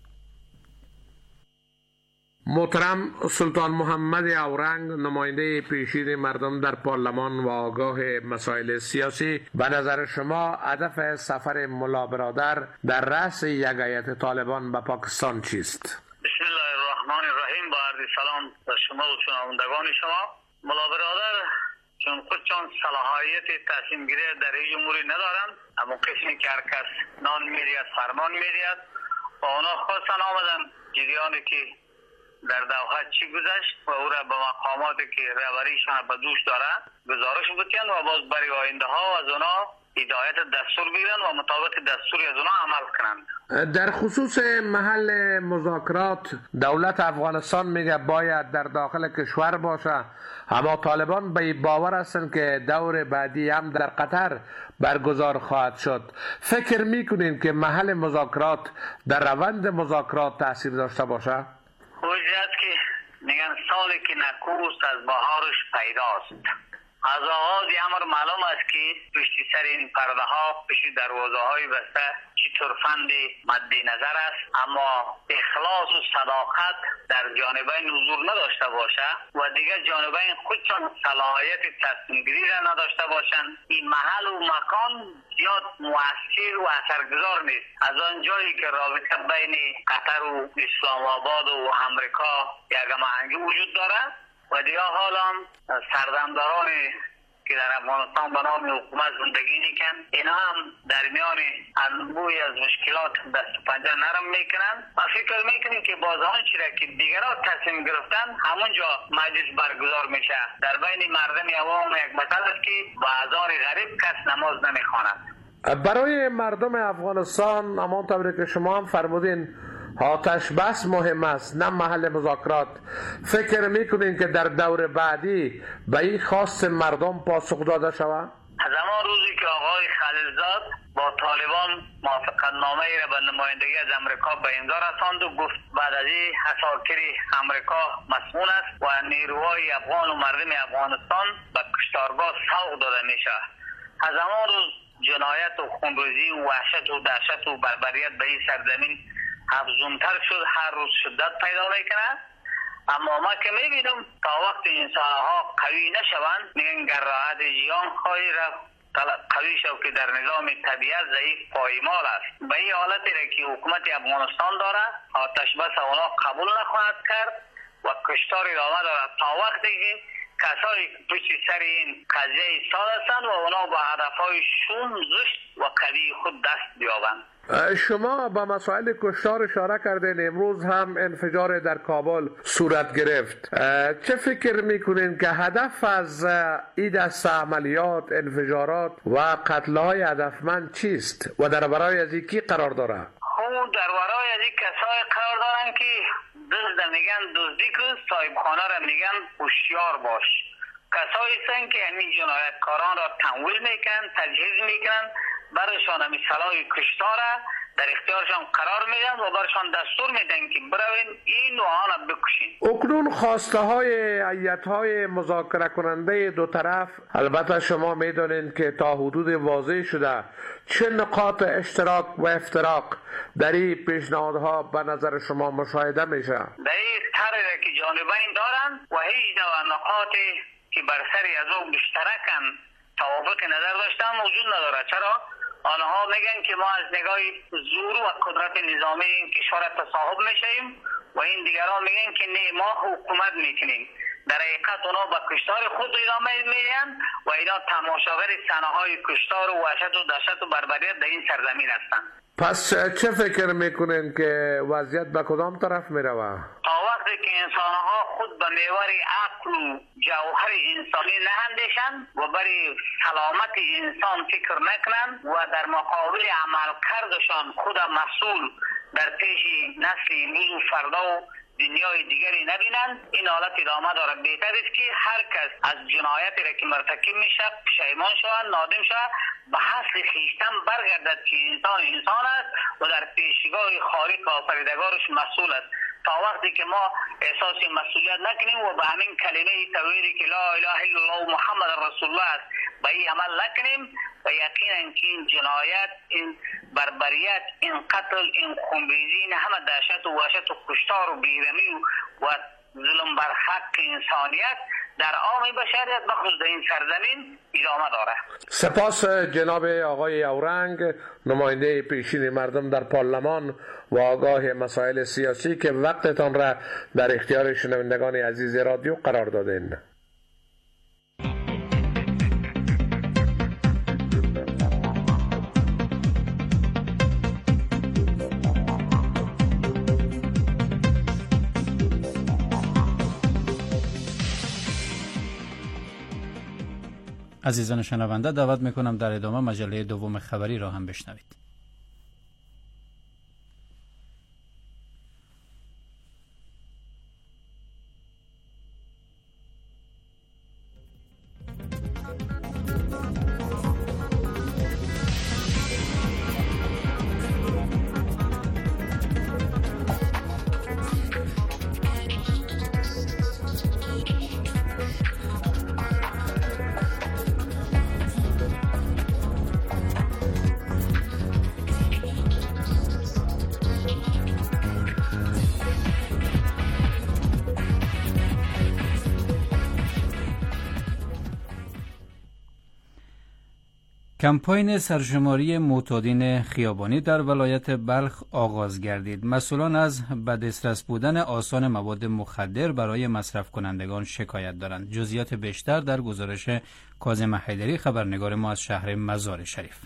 محترم سلطان محمد اورنگ، نماینده پیشین مردم در پارلمان و آگاه مسائل سیاسی، به نظر شما هدف سفر ملا برادر در رأس یک هیئت طالبان به پاکستان چیست؟ بسم الله الرحمن الرحیم. با عرض سلام به شما و شنوندگان شما. ملا برادر چون خودشان صلاحیت تصمیم گیری در این جمهوری ندارند، اما قسمی که هر کس نان می‌ریاد فرمان می‌ریاد و اونا خواستن آمدن جریانی که در دوحه چی گذشت و او را به مقاماتی که رهبریشان به دوش داره گزارش بودن و باز برای آینده ها از اونا هدایت دستور بگیرن و مطابق دستور از اونا عمل کنند. در خصوص محل مذاکرات، دولت افغانستان میگه باید در داخل کشور باشه، اما طالبان به باور هستند که دور بعدی هم در قطر برگزار خواهد شد. فکر میکنین که محل مذاکرات در روند مذاکرات تاثیر داشته باشه؟ وجود که میگن سالی که نکوست از بهارش پیداست. از آغاز امر معلوم است که پشت سر این پرده ها، پشت دروازه های بسته چی ترفند مد نظر است، اما اخلاص و صداقت در جانبین حضور نداشته باشه و دیگر جانبین خودشان صلاحیت تصمیم گیری را نداشته باشند، این محل و مکان زیاد مؤثر و اثرگذار نیست. از آن جایی که رابطه بین قطر و اسلام آباد و امریکا یک هماهنگی وجود دارد و دیگه حالا سردمداران که در افغانستان به نام حکومت زندگی میکنن، اینا هم در میان انبوهی از مشکلات دست و پنجه نرم میکنن. ما فکر میکنیم که باز آنچه را که دیگران تصمیم گرفتن همونجا مجلس برگزار میشه. در بین مردم عوام یک مثل است که با اذان غریب کس نماز نمیخواند. برای مردم افغانستان همانطور که شما هم فرمودین آتش بس مهم است، نه محل مذاکرات. فکر میکنین که در دور بعدی به این خواست مردم پاسخ داده شود؟ از همان روزی که آقای خلیلزاد با طالبان موافقتنامه را به نمایندگی از امریکا به امضا رساند و گفت بعد از این حصارگر امریکا مسموم است و نیروهای افغان و مردم افغانستان به کشتارگاه سوق داده میشه، از همان روز جنایت و خونریزی و وحشت و دهشت و بربریت به این سرزمین افزونتر شد، هر روز شدت پیدا میکنه. اما ما که میبینم تا وقت انسانها قوی نشوند، میگن گر راحت جیان خواهی رفت قوی شو که در نظام طبیعت ضعیف پایمال است. به این حالتی را که حکومت افغانستان داره آتش بس اونا قبول نخواهد کرد و کشتار ادامه دارد تا وقتی که کسایی پشت سر این قضیه ایستاده هستند و اونا با هدفهایشون زشت و قوی خود دست بیابند. شما به مسائل کشتار اشاره کردین. امروز هم انفجار در کابل صورت گرفت. چه فکر میکنین که هدف از این دست عملیات، انفجارات و قتل‌های هدفمند چیست و در برای از این کی قرار داره؟ خب در برای از این کسای قرار دارن که دزد میگن دزدی که صاحب خانه را میگن هوشیار باش. کسایی هستن که همین جنایتکاران را تمویل میکنن، تجهیز میکنن، برایشان همین سلاح کشتار در اختیارشان قرار میدن و برایشان دستور میدن که بروین این و آن بکشین. اکنون خواسته های هیئت های مذاکره کننده دو طرف، البته شما میدانید که تا حدود واضح شده چه نقاط اشتراک و افتراق در این پیشنهادها به نظر شما مشاهده میشه؟ در این طرحی که جانبین دارن و هیچ نقاطی که بر سری از او مشترکن توافق نظر داشتن وجود نداره. چرا؟ آنها میگن که ما از نگاه زور و قدرت نظامی این کشور تصاحب میشیم و این دیگران میگن که نه ما حکومت میکنیم. در حقیقت اونا با کشتار خود ادامه میدن و اینا تماشاگر صحنه‌های کشتار و وحشت و دهشت و بربریت در این سرزمین هستند. پس چه فکر میکنین که وضعیت به کدام طرف میروه؟ تا وقتی که انسانها خود به محور عقل و جوهر انسانی نهندشن و برای سلامت انسان فکر نکنن و در مقابل عملکردشان خود مسئول در پیش نسل امروز و فردا و دنیای دیگری نبینن، این حالت ادامه داره. بهتر است که هر کس از جنایتی را که مرتکب میشه پشیمان شود، نادم شود، به اصل خویشتن برگردد که انسان است و در پیشگاه خالق آفریدگارش مسئول است. تا وقتی که ما احساس مسئولیت نکنیم و به همین کلمه توحیدی که لا اله الا الله محمد رسول الله است به این عمل نکنیم و یقینا که این جنایت، این بربریت، این قتل، این خونریزی، این همه دهشت و وحشت و کشتار و بیرحمی و ظلم بر حق انسانیت در عام بشریت بخصوص در این سرزمین ادامه داره. سپاس جناب آقای اورنگ، نماینده پیشین مردم در پارلمان و آگاه مسائل سیاسی که وقتتان را در اختیار شنوندگان عزیز رادیو قرار دادین. عزیزان شنونده، دعوت میکنم در ادامه مجله دوم خبری را هم بشنوید. کمپاین سرشماری معتادین خیابانی در ولایت بلخ آغاز گردید. مسئولان از به دسترس بودن آسان مواد مخدر برای مصرف کنندگان شکایت دارند. جزئیات بیشتر در گزارش کاظم حیدری، خبرنگار ما از شهر مزار شریف.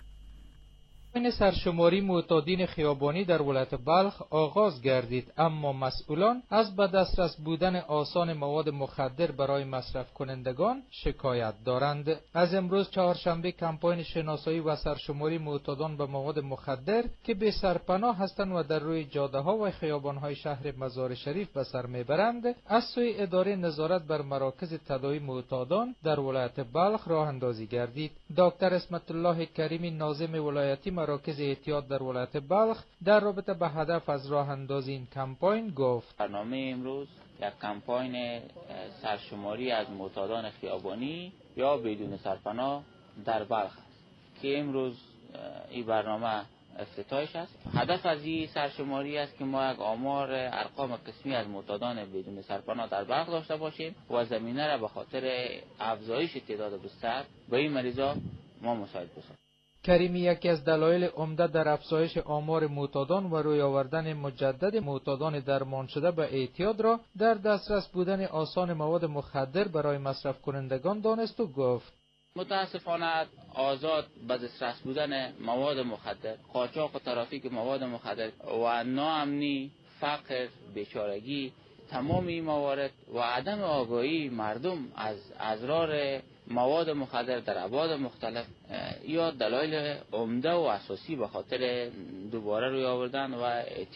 کمپاین سرشماری معتادین خیابانی در ولایت بلخ آغاز گردید، اما مسئولان از به دسترس بودن آسان مواد مخدر برای مصرف کنندگان شکایت دارند. از امروز چهارشنبه کمپاین شناسایی و سرشماری معتادان به مواد مخدر که به سرپناه هستند و در روی جاده ها و خیابان های شهر مزار شریف به سر میبرند، از سوی اداره نظارت بر مراکز تداوی معتادان در ولایت بلخ راه اندازی گردید. دکتر اسمت الله کریمی، ناظم ولایتی مراکز احتیاط در ولایت بلخ، در رابطه به هدف از راه اندازی این کمپاین گفت: برنامه امروز یک کمپاین سرشماری از معتادان خیابانی یا بدون سرپناه در بلخ است که امروز این برنامه افتتاحش است. هدف از این سرشماری است که ما یک آمار ارقام قسمی از معتادان بدون سرپناه در بلخ داشته باشیم و زمینه را به خاطر افزایش تعداد بستر به این مریضا ما مساعد بسازیم. کریمی یکی از دلایل عمده در افزایش آمار معتادان و روی آوردن مجدد معتادان درمان شده به اعتیاد را در دسترس بودن آسان مواد مخدر برای مصرف کنندگان دانست و گفت: متاسفانه آزاد به دسترس بودن مواد مخدر، قاچاق و ترافیک مواد مخدر و ناامنی، فقر، بیچارگی، تمام این موارد و عدم آگاهی مردم از اضرار مواد مخدر در ابعاد مختلف یا دلایل عمده و اساسی به خاطر دوباره روی آوردن و اعتیاد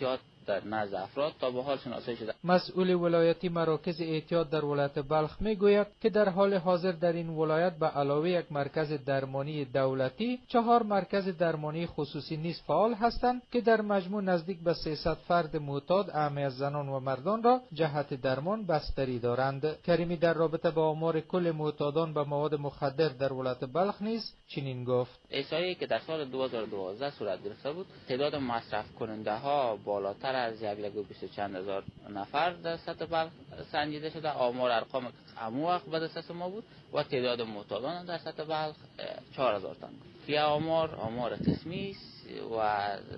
در نزد افراد تا به حال شناسایی شده. مسئول ولایتی مراکز احتیاط در ولایت بلخ میگوید که در حال حاضر در این ولایت به علاوه یک مرکز درمانی دولتی 4 مرکز درمانی خصوصی نیز فعال هستند که در مجموع نزدیک به 300 فرد معتاد اعم از زنان و مردان را جهت درمان بستری دارند. کریمی در رابطه با آمار کل معتادان به مواد مخدر در ولایت بلخ نیز چنین گفت: احصایه‌ای که در سال 2012 صورت گرفته بود، تعداد مصرف کننده ها بالاتر از 1.20 هزار نفر در سطح بلخ سنجیده شده. آمار ارقام همون وقت به دسترس ما بود و تعداد معتادان در سطح بلخ 4000 تن بود. که آمار قسمی است و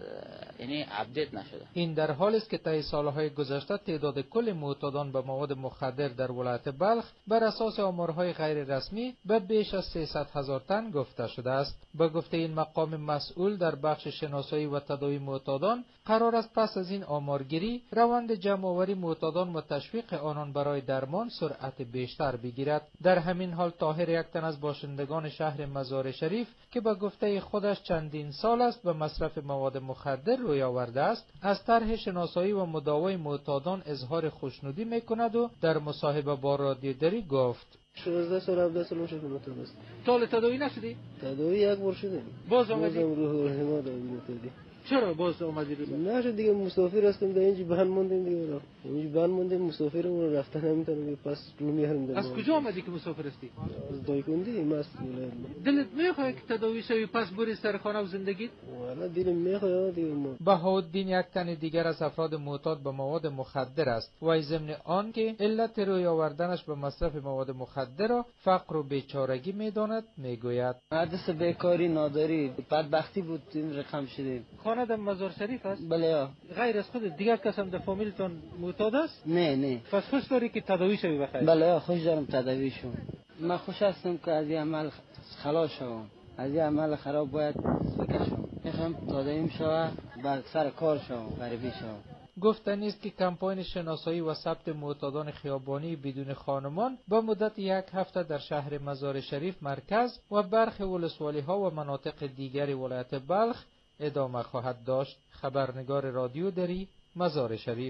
یعنی اپدیت نشده. این در حالی است که طی سالهای گذشته تعداد کل معتادان به مواد مخدر در ولایت بلخ بر اساس آمارهای غیر رسمی به بیش از 300,000 تن گفته شده است. به گفته این مقام مسئول در بخش شناسایی و تداوی معتادان قرار است پس از این آمارگیری روند جمع‌آوری معتادان و تشویق آنان برای درمان سرعت بیشتر بگیرد. در همین حال طاهر، یک تن از باشندگان شهر مزار شریف که به گفته خودش چندین سال است به مصرف مواد مخدر روی آورده است، از طرح شناسایی و مداوای معتادان اظهار خوشنودی میکند و در مصاحبه با رادیو دری گفت: 16 سال 17 سال میشه که معتاد است. تا تداوی نشدی؟ تداوی یک بار شده. باز آمدی؟ روح الحماد معتادی. چرا باز آمدی؟ نشد دیگه، مسافر هستم در اینجا بند موندیم دیگه. اینجا بند موندیم، مسافرمون رفتن نمیتونم، پس رو میارم. از کجا آمدی که مسافر هستی؟ از دایکندی. ماست. دلت میخواد که تداوی شوی پس بری سر خانه و زندگیت؟ والا دلم میخواد دیگه. بهاءالدین یک تن دیگر از افراد معتاد به مواد مخدر است و ضمن آن که علت روی آوردنش به مصرف مواد مخدر را فقر و بیچارگی میداند میگوید: حدث بیکاری ناداری بدبختی بود این رقم شده. خانه در مزار شریف است؟ بله. یا غیر از خود دیگر کس هم در فامیلتون معتاد است؟ نه. پس خوش داری که تداوی شوی بخیر؟ بله یا خوش دارم تداوی شوم. من خوش هستم که از این عمل خلاص شوم. از این عمل خراب باید بکشم. میخوام تداویم شوم، بعد سر کار شوم، غریبی شوم. گفتنی است که کمپاین شناسایی و ثبت معتادان خیابانی بدون خانمان با مدت 1 هفته در شهر مزار شریف مرکز و برخی ولسوالی‌ها و مناطق دیگر ولایت بلخ ادامه خواهد داشت. خبرنگار رادیو دری، مزار شریف.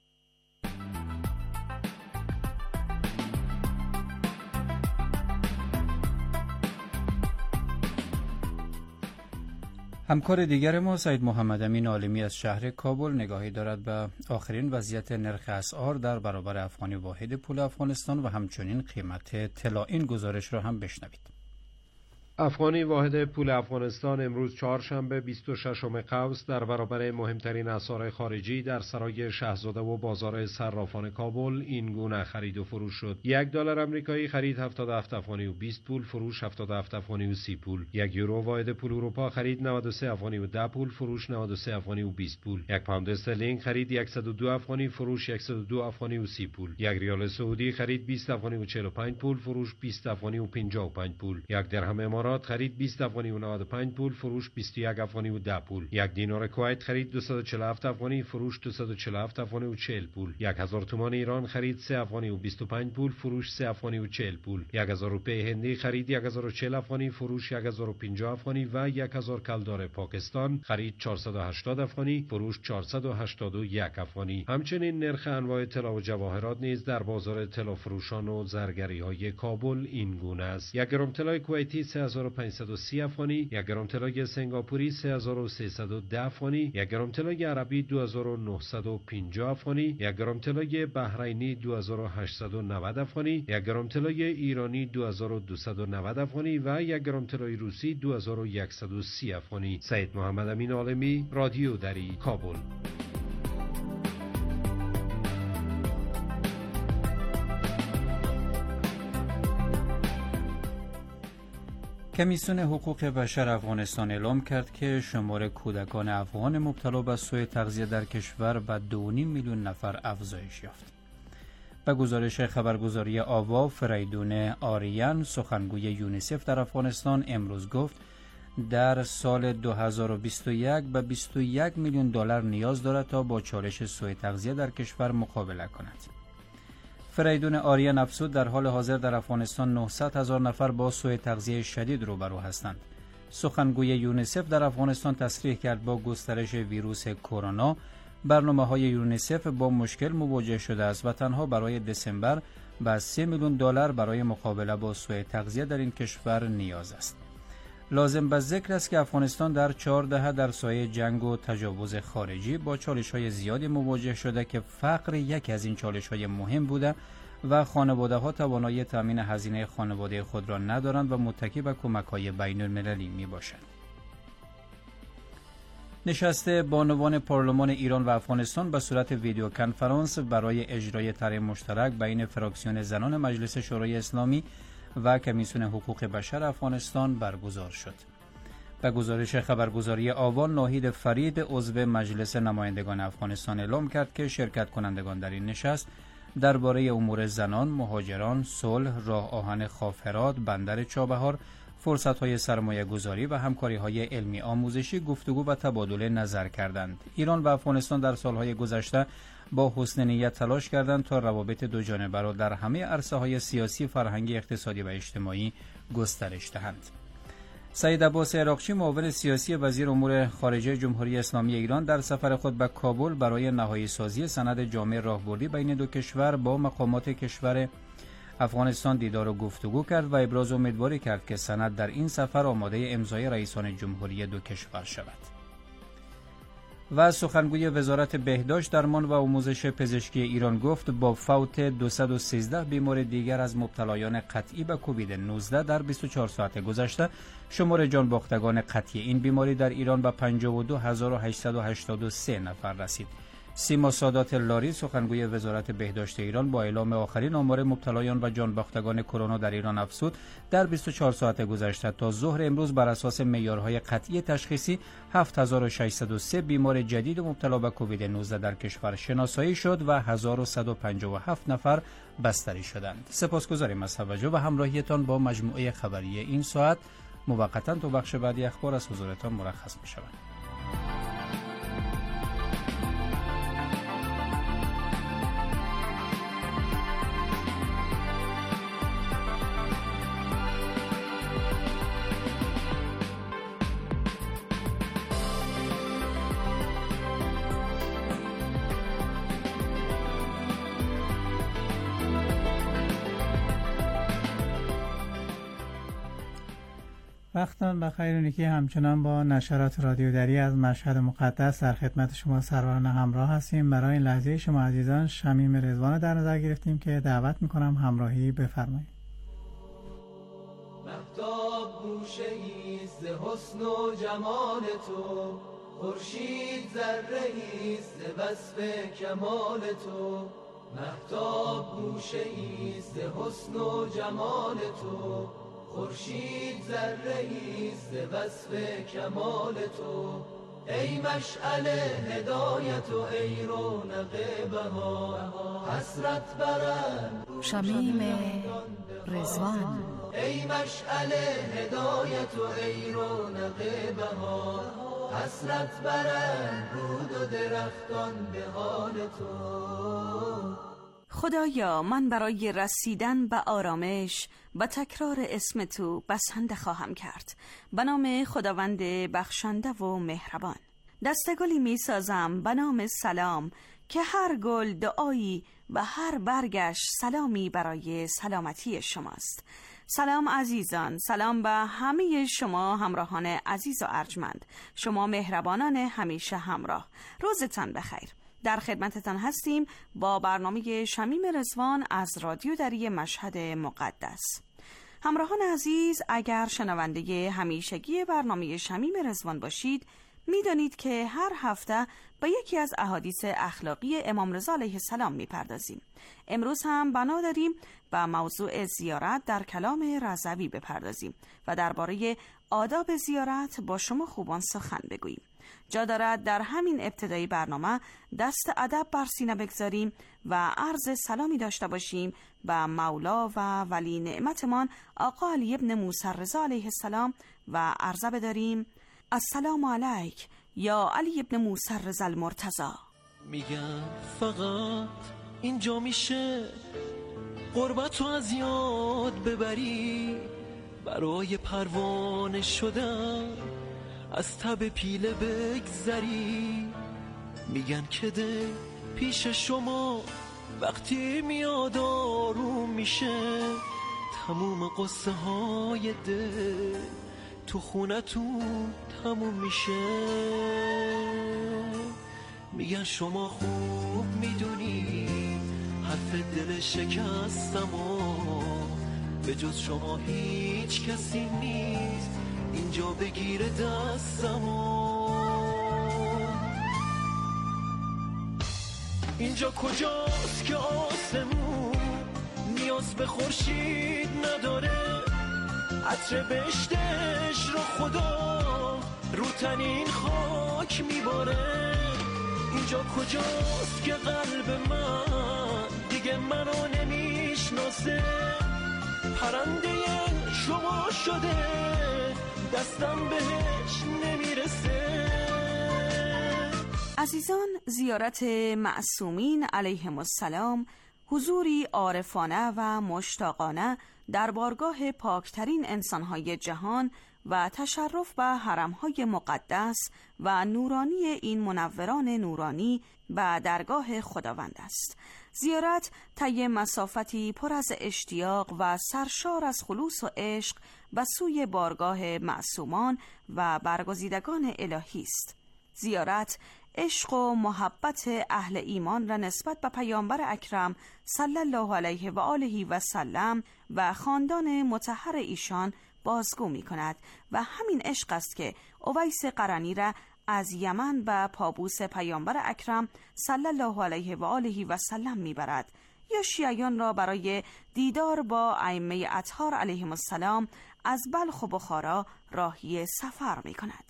همکار دیگر ما سید محمد امین عالمی از شهر کابل نگاهی دارد به آخرین وضعیت نرخ اسعار در برابر افغانی واحد پول افغانستان و همچنین قیمت طلا. این گزارش را هم بشنوید. افغانی واحد پول افغانستان امروز چهارشنبه 26 قوس در برابر مهمترین اسعار خارجی در سرای شاهزاده و بازار صرافان کابل این گونه خرید و فروش شد. $1 آمریکایی خرید 77 افغانی و 20 پول، فروش 77 افغانی و 30 پول. 1 یورو واحد پول اروپا خرید 93 افغانی و 10 پول، فروش 93 افغانی و 20 پول. 1 پوند استرلینگ خرید 102 افغانی، فروش 102 افغانی و 30 پول. 1 ریال سعودی خرید 20 افغانی و 45 پول، فروش 20 افغانی و 55 پول. 1 درهم امارات خرید 20 افغانی و 95 پول، فروش 21 افغانی و 10 پول. 1 دینار کویت خرید 247 افغانی، فروش 247 افغانی و 40 پول. 1000 تومان ایران خرید 3 افغانی و 25 پول، فروش 3 افغانی و 40 پول. 1000 روپیه هندی خرید 1040 افغانی، فروش 1050 افغانی و 1000 کلدار پاکستان خرید 480 افغانی، فروش 481 افغانی. همچنین نرخ انواع طلا و جواهرات نیز در بازار طلا فروشان و زرگری‌های کابل این گونه است. 1 گرم طلای کویتی 3530 افغانی، 1 گرم طلای سنگاپوری 3310 افغانی، 1 گرم طلای عربی 2950 افغانی، 1 گرم طلای بحرینی 2890 افغانی، 1 گرم طلای ایرانی 2290 افغانی و 1 گرم طلای روسی 2130 افغانی. سید محمد امین عالمی، رادیو دری، کابل. کمیسیون حقوق بشر افغانستان اعلام کرد که شمار کودکان افغان مبتلا به سوء تغذیه در کشور به 2.5 میلیون نفر افزایش یافت. به گزارش خبرگزاری آوا، فریدون آریان، سخنگوی یونیسف در افغانستان، امروز گفت در سال 2021 به 21 میلیون دلار نیاز دارد تا با چالش سوء تغذیه در کشور مقابله کند. فریدون آریان افزود در حال حاضر در افغانستان 900,000 نفر با سوء تغذیه شدید روبرو هستند. سخنگوی یونیسف در افغانستان تصریح کرد با گسترش ویروس کرونا برنامه‌های یونیسف با مشکل مواجه شده است و تنها برای دسامبر به 3 میلیون دلار برای مقابله با سوء تغذیه در این کشور نیاز است. لازم به ذکر است که افغانستان در 4 دهه در سایه جنگ و تجاوز خارجی با چالش‌های زیادی مواجه شده که فقر یکی از این چالش‌های مهم بوده و خانواده‌ها توانایی تامین هزینه خانواده خود را ندارند و متکی به کمک‌های بین‌المللی میباشند. نشست بانوان پارلمان ایران و افغانستان به صورت ویدیو کنفرانس برای اجرای طرح مشترک بین فراکسیون زنان مجلس شورای اسلامی و کمیسیون حقوق بشر افغانستان برگزار شد. به گزارش خبرگزاری آوان، ناهید فرید عضو مجلس نمایندگان افغانستان اعلام کرد که شرکت کنندگان در این نشست درباره امور زنان، مهاجران، صلح، راه آهن خافرات، بندر چابهار، فرصت‌های سرمایه‌گذاری و همکاری‌های علمی آموزشی گفتگو و تبادل نظر کردند. ایران و افغانستان در سالهای گذشته با حسن نیت تلاش کردند تا روابط دو جانبه را در همه عرصه‌های سیاسی، فرهنگی، اقتصادی و اجتماعی گسترش دهند. سعید عباس عراقچی، معاون سیاسی وزیر امور خارجه جمهوری اسلامی ایران، در سفر خود به کابل برای نهایی سازی سند جامع راهبردی بین دو کشور با مقامات کشور افغانستان دیدار و گفتگو کرد و ابراز امیدواری کرد که سند در این سفر آماده امضای رئیسان جمهوری دو کشور شود. و سخنگوی وزارت بهداشت، درمان و آموزش پزشکی ایران گفت با فوت 213 بیمار دیگر از مبتلایان قطعی به کووید 19 در 24 ساعت گذشته، شمار جانباختگان قطعی این بیماری در ایران به 52883 نفر رسید. سیما سادات لاری، سخنگوی وزارت بهداشت ایران، با اعلام آخرین آمار مبتلایان و جانباختگان کرونا در ایران افزود در 24 ساعت گذشته تا ظهر امروز بر اساس معیارهای قطعی تشخیصی 7603 بیمار جدید مبتلا به کووید 19 در کشور شناسایی شد و 1157 نفر بستری شدند. سپاسگزاریم از توجه و همراهیتان با مجموعه خبری این ساعت. موقتا تو بخش بعدی اخبار از حضورتان مرخص می‌شوم. وقتان بخیر و نیکی. همچنان با نشرات رادیو دری از مشهد مقدس در خدمت شما سروران همراه هستیم. برای این لحظه شما عزیزان شمیم رضوان در نظر گرفتیم که دعوت میکنم همراهی بفرمایید. مهتاب گوشه‌ای ز حسن و جمال تو، خورشید ذره‌ای ز وصف کمال تو. مهتاب گوشه‌ای ز حسن و جمال تو، خورشید ذره‌ای ز وصف کمال تو. ای مشعل هدایت و ای رونق بهار، حسرت برم شمیم رضوان. ای مشعل هدایت و ای رونق بهار، حسرت برم رود و درختان به حال تو. خدایا، من برای رسیدن به آرامش و تکرار اسم تو بسنده خواهم کرد. به نام خداوند بخشنده و مهربان. دستگلی می سازم به نام سلام، که هر گل دعایی و هر برگش سلامی برای سلامتی شماست. سلام عزیزان، سلام به همه شما همراهان عزیز و ارجمند، شما مهربانان همیشه همراه. روزتان بخیر. در خدمتتان هستیم با برنامه شمیم رضوان از رادیو دری مشهد مقدس. همراهان عزیز، اگر شنونده همیشگی برنامه شمیم رضوان باشید، میدانید که هر هفته به یکی از احادیث اخلاقی امام رضا علیه السلام میپردازیم. امروز هم بنا داریم به موضوع زیارت در کلام رضوی بپردازیم و درباره آداب زیارت با شما خوبان سخن بگوییم. جا دارد در همین ابتدای برنامه دست ادب بر سینه بگذاریم و عرض سلامی داشته باشیم به مولا و ولی نعمتمان آقا علی ابن موسی رضا علیه السلام و عرضه بداریم: السلام علیک یا علی ابن موسی رضا المرتضی. میگم فقط اینجا میشه قربتو از یاد ببری، برای پروانه شدن از تب پیله بگذری. میگن که ده پیش شما وقتی میاد آروم میشه، تموم قصه های ده تو خونتون تموم میشه. میگن شما خوب میدونی حرف دل شکستم و به جز شما هیچ کسی نیست اینجا بگیره دستم و اینجا کجاست که آسمون نیاز به خورشید نداره، عطر بهشتش رو خدا رو تنین خاک میباره. اینجا کجاست که قلب من دیگه منو نمیشناسه، پرنده شما شده دستم بهش نمیرسه. عزیزان، زیارت معصومین علیهم السلام حضوری عارفانه و مشتاقانه در بارگاه پاکترین انسانهای جهان و تشرف به حرمهای مقدس و نورانی این منوران نورانی و درگاه خداوند است. زیارت طی مسافتی پر از اشتیاق و سرشار از خلوص و عشق به سوی بارگاه معصومان و برگزیدگان الهی است. زیارت عشق و محبت اهل ایمان را نسبت به پیامبر اکرم صلی الله علیه و آله و سلم و خاندان مطهر ایشان بازگو می کند و همین عشق است که اویس قرنی را از یمن به پابوس پیامبر اکرم صلی الله علیه و آله و سلم می برد، یا شیعیان را برای دیدار با ائمه اطهار علیهم السلام از بلخ و بخارا راهی سفر می کند.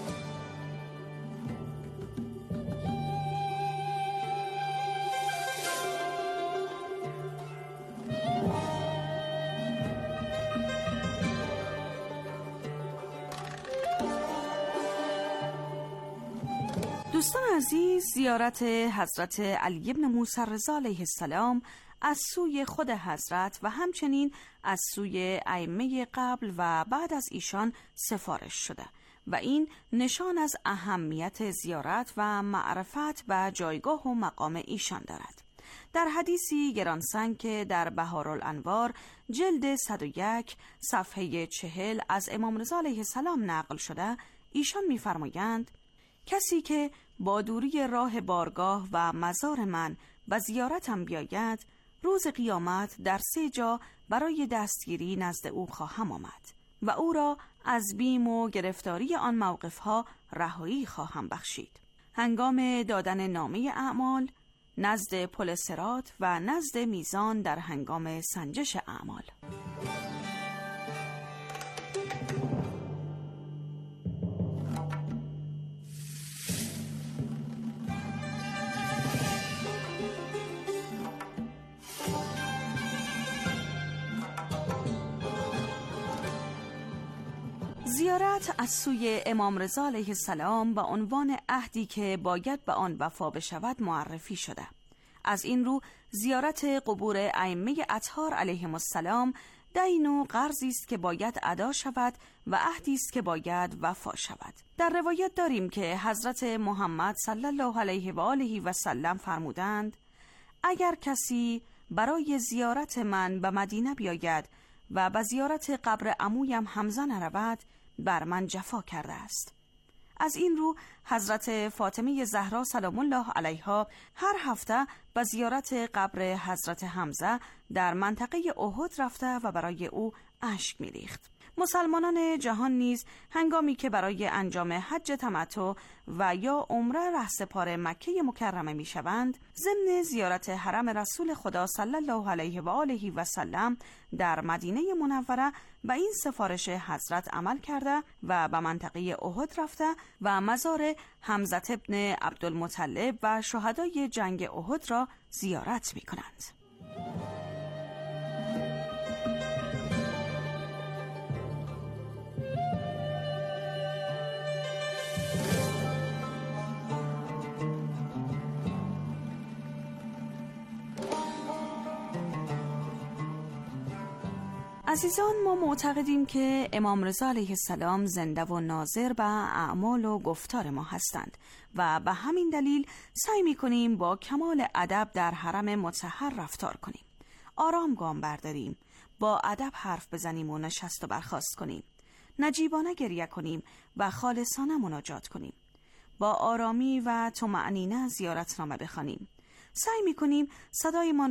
دوستان عزیز، زیارت حضرت علی بن موسی رضا علیه السلام از سوی خود حضرت و همچنین از سوی ائمه قبل و بعد از ایشان سفارش شده و این نشان از اهمیت زیارت و معرفت به جایگاه و مقام ایشان دارد. در حدیثی گرانسنگ که در بهارالانوار جلد 101 صفحه 40 از امام رضا علیه السلام نقل شده، ایشان می‌فرمایند کسی که با دوری راه بارگاه و مزار من و زیارتم بیاید، روز قیامت در 3 جا برای دستگیری نزد او خواهم آمد و او را از بیم و گرفتاری آن موقفها رهایی خواهم بخشید: هنگام دادن نامه اعمال، نزد پل صراط و نزد میزان در هنگام سنجش اعمال. زیارت از سوی امام رضا علیه السلام به عنوان عهدی که باید به آن وفا بشود معرفی شده. از این رو زیارت قبور ائمه اطهار علیهم السلام دین و قرضی است که باید ادا شود و عهدی است که باید وفا شود. در روایت داریم که حضرت محمد صلی الله علیه و آله و سلم فرمودند: اگر کسی برای زیارت من به مدینه بیاید و به زیارت قبر عمویم حمزه نرود، بر من جفا کرده است. از این رو حضرت فاطمه زهرا سلام الله علیها هر هفته به زیارت قبر حضرت حمزه در منطقه احد رفته و برای او اشک می‌ریخت. مسلمانان جهان نیز هنگامی که برای انجام حج تمتع و یا عمره رهسپار مکه مکرمه میشوند، ضمن زیارت حرم رسول خدا صلی الله علیه و آله و سلم در مدینه منوره و این سفارش حضرت عمل کرده و به منطقه احد رفته و مزار حمزه ابن عبدالمطلب و شهدای جنگ احد را زیارت می کنند. عزیزان، ما معتقدیم که امام رضا علیه السلام زنده و ناظر به اعمال و گفتار ما هستند و به همین دلیل سعی می‌کنیم با کمال ادب در حرم مطهر رفتار کنیم. آرام گام برداریم، با ادب حرف بزنیم و نشست و برخاست کنیم. نجیبانه گریه کنیم و خالصانه مناجات کنیم. با آرامی و طمأنینه زیارتنامه بخوانیم. سعی می‌کنیم صدایمان